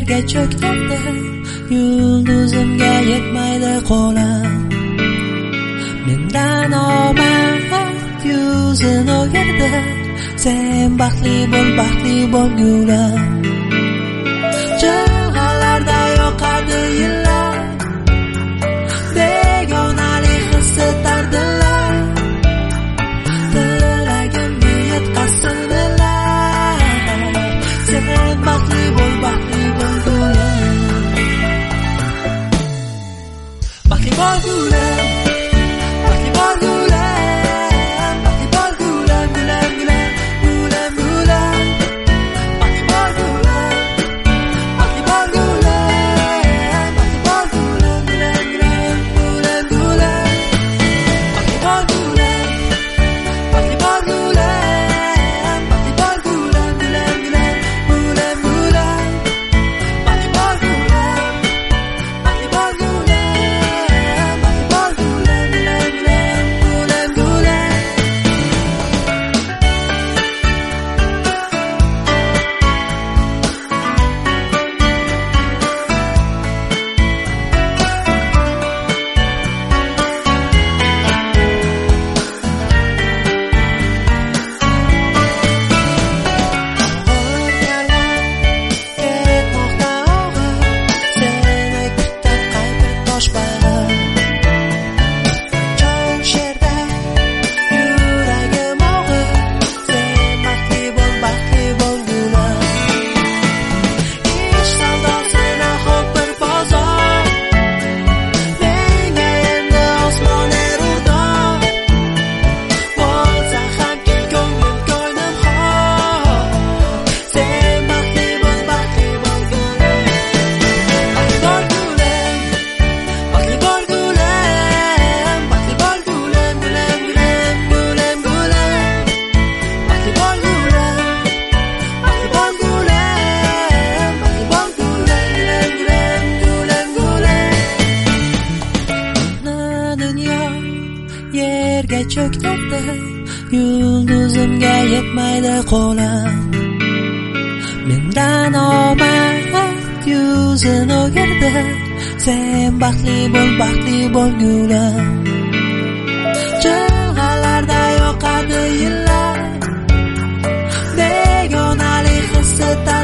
yerga cho'kganda yulduzimga yetmaydi qo'lim. Mendan omad yuzini o'girdi, sen baxtli bo'l gulam. Chig'alarda yoqadi yillar, begonalik his-tardilar. Tilagimga yetkazsinlar, sen baxtli bo'l gulam. Baxtli bo'l gulam. Yerga cho'kganda yulduzimga yetmaydi qo'lim. Mendan omad yuzini o'girdi, sen baxtli bo'l gulam. Chig'alarda yoqadi yillar, begonalik his